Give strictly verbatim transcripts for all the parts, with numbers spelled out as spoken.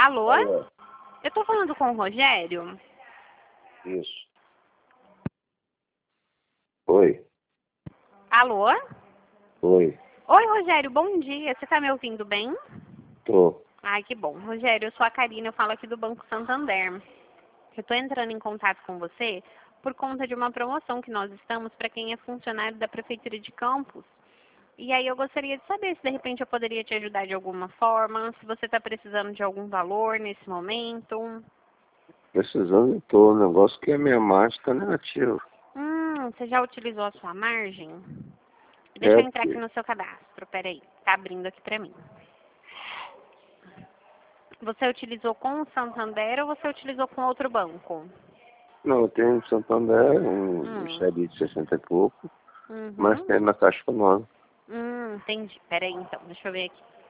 Alô? Alô? Eu tô falando com o Rogério? Isso. Oi. Alô? Oi. Oi, Rogério, bom dia. Você tá me ouvindo bem? Tô. Ai, que bom. Rogério, eu sou a Karina, eu falo aqui do Banco Santander. Eu tô entrando em contato com você por conta de uma promoção que nós estamos para quem é funcionário da Prefeitura de Campos. E aí eu gostaria de saber se de repente eu poderia te ajudar de alguma forma, se você está precisando de algum valor nesse momento. Precisando, tô. O negócio que a minha margem tá negativa. Hum, você já utilizou a sua margem? Deixa É, eu entrar aqui porque... no seu cadastro, peraí. Tá abrindo aqui pra mim. Você utilizou com o Santander ou você utilizou com outro banco? Não, eu tenho um Santander, um, um Hum. Selic de sessenta e pouco, mas Uhum. tem na Caixa Econômica. Hum, entendi. Peraí então, deixa eu ver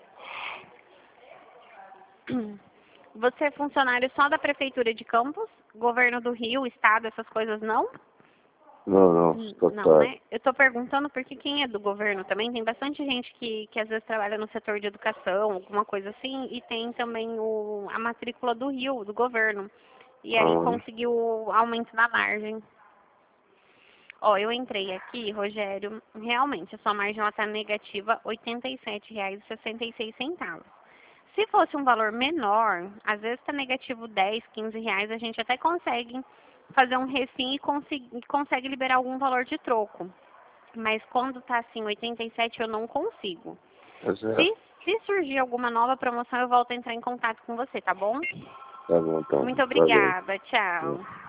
aqui. Você é funcionário só da Prefeitura de Campos? Governo do Rio, Estado, essas coisas não? Não, não, Hum, Não, total. né? Eu tô perguntando porque quem é do governo também, tem bastante gente que, que às vezes trabalha no setor de educação, alguma coisa assim, e tem também o, a matrícula do Rio, do governo. E aí Ah, conseguiu o aumento da margem. Ó, eu entrei aqui, Rogério, realmente a sua margem ela tá negativa oitenta e sete reais e sessenta e seis centavos. Se fosse um valor menor, às vezes está negativo dez, quinze reais, a gente até consegue fazer um refim e consegue, consegue liberar algum valor de troco. Mas quando está assim, oitenta e sete eu não consigo. pois é. Se, se surgir alguma nova promoção, eu volto a entrar em contato com você, tá bom? Tá bom, então. Muito Valeu. obrigada, tchau.